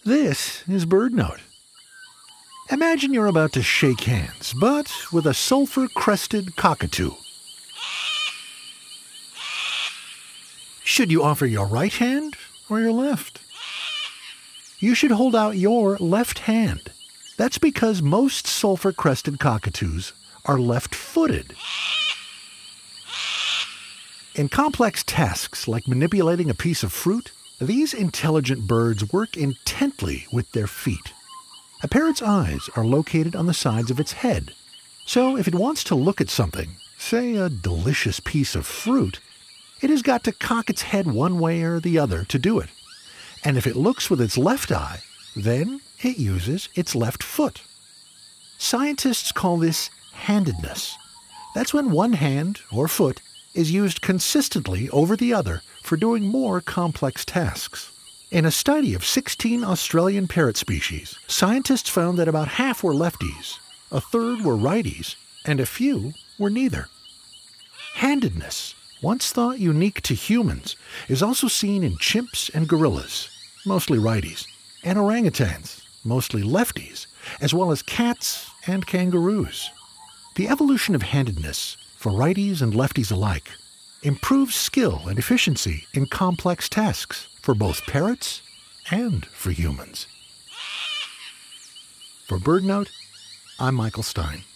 This is BirdNote. Imagine you're about to shake hands, but with a sulfur-crested cockatoo. Should you offer your right hand or your left? You should hold out your left hand. That's because most sulfur-crested cockatoos are left-footed. In complex tasks like manipulating a piece of fruit, these intelligent birds work intently with their feet. A parrot's eyes are located on the sides of its head. So if it wants to look at something, say a delicious piece of fruit, it has got to cock its head one way or the other to do it. And if it looks with its left eye, then it uses its left foot. Scientists call this handedness. That's when one hand, or foot, is used consistently over the other for doing more complex tasks. In a study of 16 Australian parrot species, scientists found that about half were lefties, a third were righties, and a few were neither. Handedness, once thought unique to humans, is also seen in chimps and gorillas, mostly righties, and orangutans, mostly lefties, as well as cats and kangaroos. The evolution of handedness, for righties and lefties alike, improves skill and efficiency in complex tasks for both parrots and for humans. For BirdNote, I'm Michael Stein.